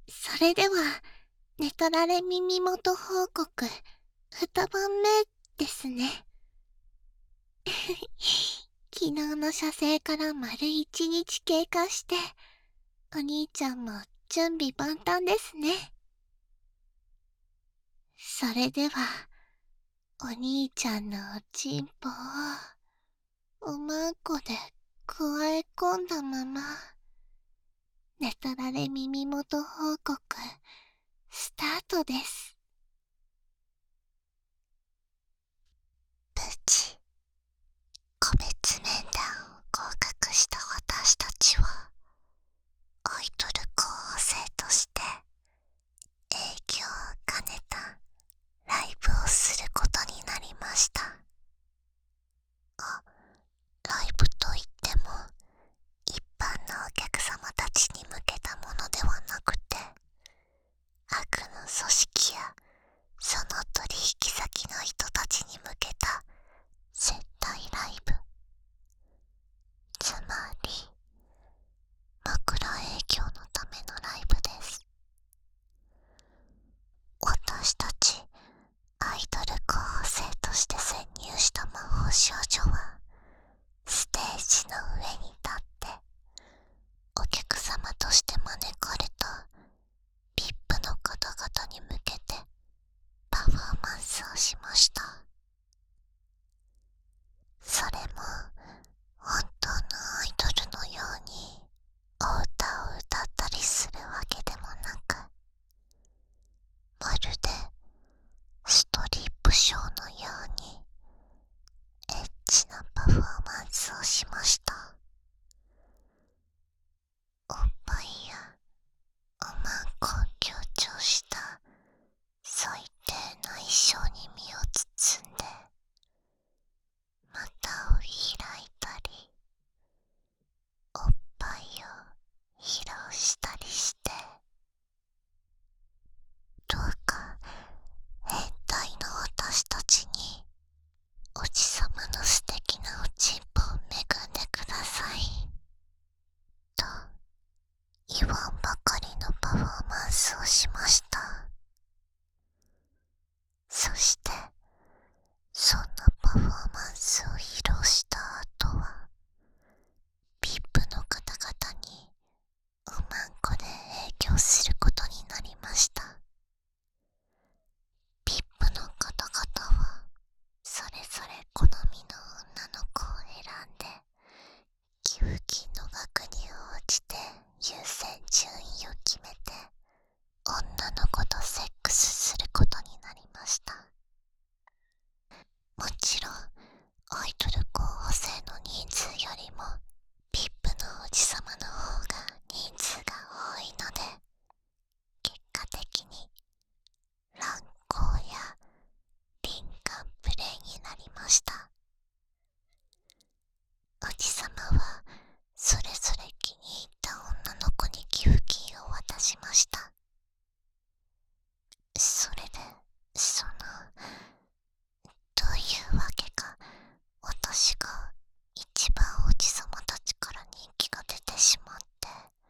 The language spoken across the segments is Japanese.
それでは、寝取られ耳元報告、2番目ですね。昨日の射精から丸1日経過して、お兄ちゃんも準備万端ですね。それでは、お兄ちゃんのおちんぽを、おまんこでくわえ込んだまま、寝取られ耳元報告、スタートです。無事、個別面談を合格した私たちは、アイドル候補生として営業を兼ねたライブをすることになりました。ライブといっても一般のお客様たちに向けたものではなくて、悪の組織やその取引先の人たちに向けた接待ライブ、つまり枕営業のためのライブです。私たちアイドル候補生として潜入した魔法少女は、ステージの上に立ってお客様として招かれた VIP の方々に向けてパフォーマンスをしました。それも本当のアイドルのようにお歌を歌ったりするわけでもなく、まるでストリップショーのようにエッチなパフォーマンスをしました。おっぱいやおまんこを強調した最低な衣装に身を包んで、股を開いたりおっぱいを披露したりして、どうか変態の私たちにおじさまの素敵なおちんぽを恵んでくださいと言わんばかりのパフォーマンスをしました。そしてそんなパフォーマンスを披露した後は、 VIP の方々におまんこで営業することになりました。 VIP の方々はそれぞれ好みの女の子を選んで、寄付金の額に応じて優先順位を決めて女の子とセックスすることになりました。もちろんアイドル候補生の人数よりも VIP のおじさまの方が人数が多いので、結果的に乱交や輪姦プレイになりました。おじさまはそれぞれ気に入った女の子に寄付金を渡しました。それでどういうわけか、私が一番おじさまたちから人気が出てしまって、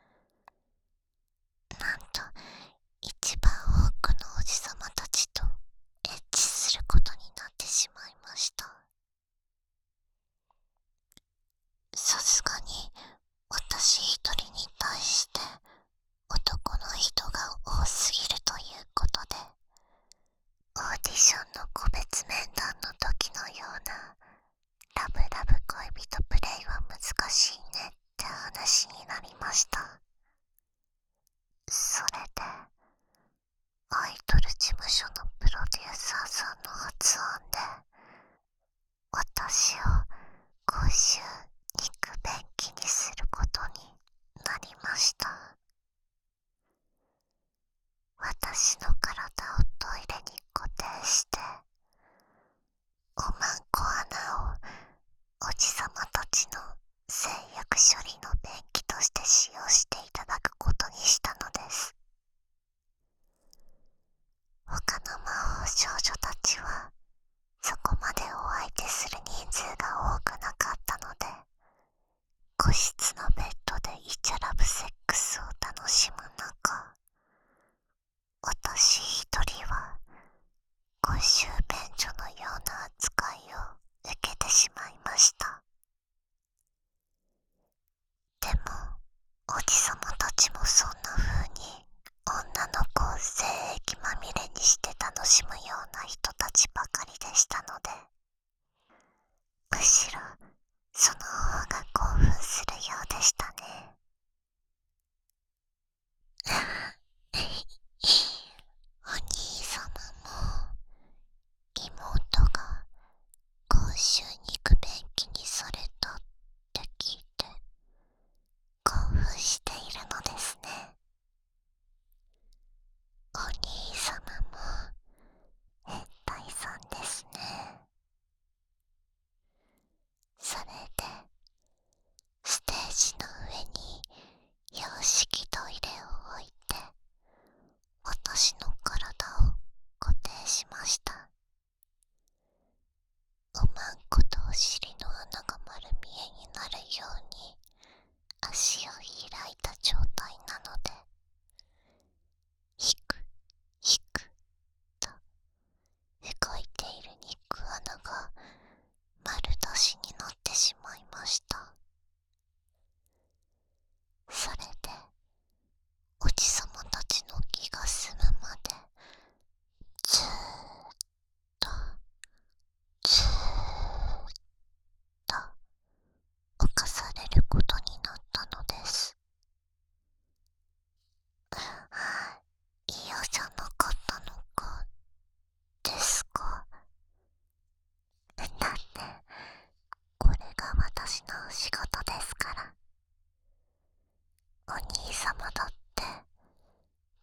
なんと一番多くのおじさまたちとエッチすることになってしまいました。さすがに私一人に対して男の人が多すぎるということで、オーディションの個別面談の時のようなラブラブ恋人プレイは難しいねって話になりました。それでアイドル事務所のプロデューサーさんの発案で、私を今週肉便器にすることになりました。私の体をトイレに固定して、おまんこ穴をおじさまたちの性欲処理の便器として使用していただくことにしたのです。他の魔法少女たちはそこまでお相手する人数が多くなかったので、個室のベッドでイチャラブセックスを楽しむ中、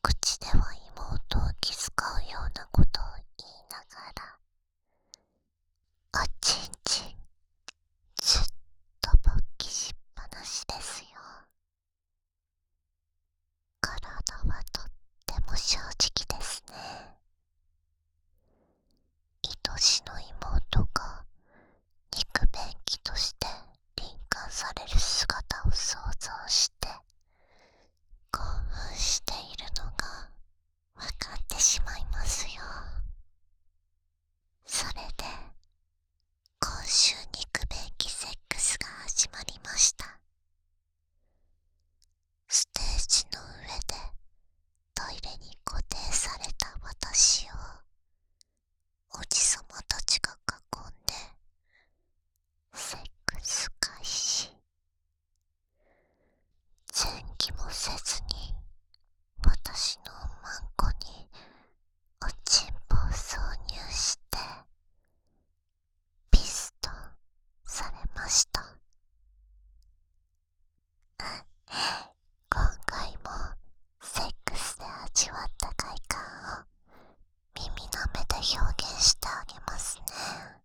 口では妹を気遣うようなことを言いながら、おちんちんずっと勃起しっぱなしですよ。体はとっても正直ですね。愛しの妹が肉便器として輪姦される姿を想像して興奮しているのがわかってしまいますよ。それで今週肉便器セックスが始まりました。ステージの上でトイレに固定された私をおじさまたちが囲んでセックス開始。前期もせずに私のマンコにおちんぽを挿入してピストンされました。今回もセックスで味わった快感を耳の目で表現してあげますね。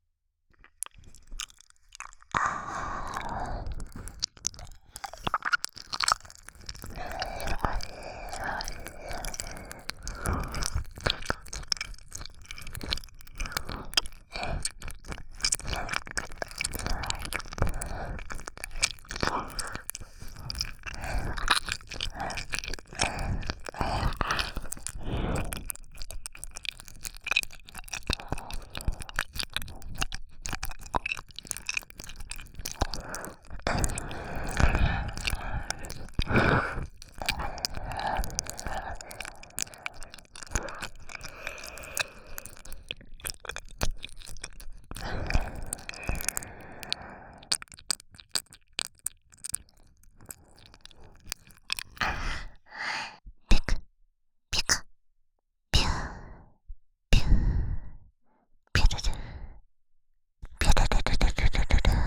ピクピクピューピューピュルルピュルルルルルルルル。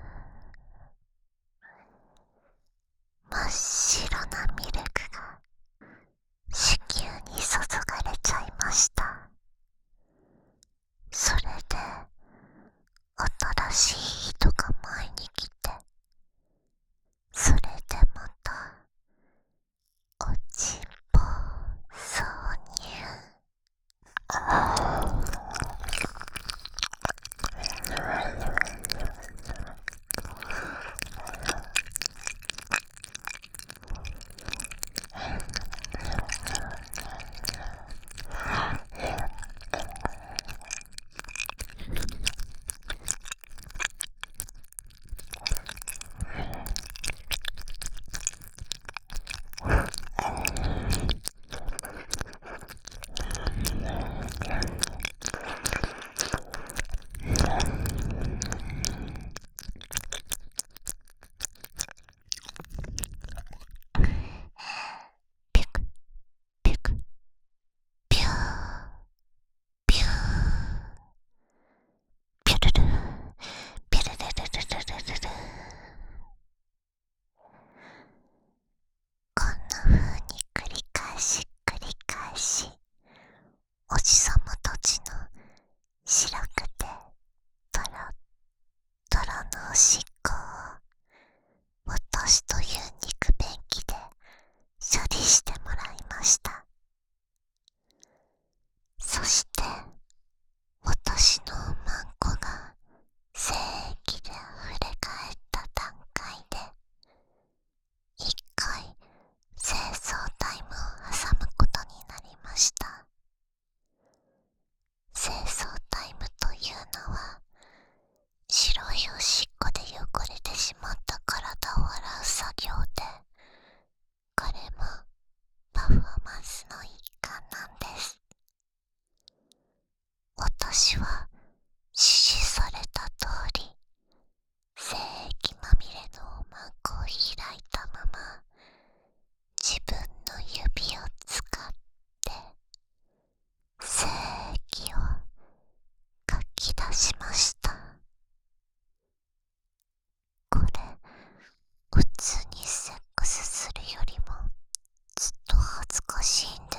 真っ白なミルクが子宮に注がれちゃいました。それで新しい人が前に来て、それでまたおちんぽ挿入。ピクピクピューピューピュルルピュルルルルルルルル。こんな風に繰り返し繰り返し、おじさまたちの白くてトロトロのおしっこを私という肉便器で処理してもらいました。そして私のマンコが精液で溢れ返った段階で一回清掃タイムを挟むことになりました。清掃タイムというのは白いおしっこで汚れてしまった体を洗う作業で、これもパフォーマンスの一環なんです。私は指示された通り精液まみれのおまんこを開いたまま自分の指を使って精液をかき出しました。これ普通にセックスするよりもずっと恥ずかしいん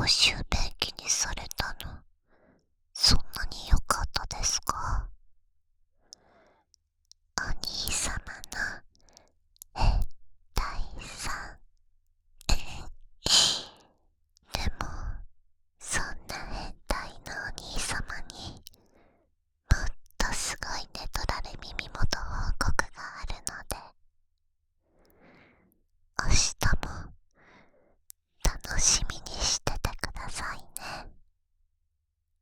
募集